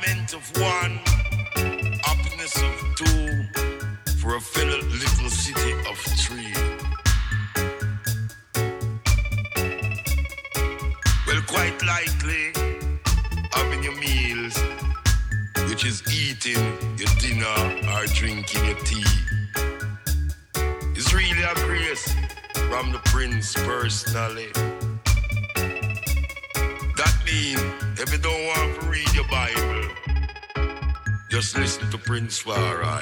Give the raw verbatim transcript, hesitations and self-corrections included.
enjoyment of one, happiness of two, for a fellow little city of three. Well, quite likely, having your meals, which is eating your dinner or drinking your tea, is really a grace from the Prince personally. That means if you don't want to read your Bible, just listen to Prince Farai.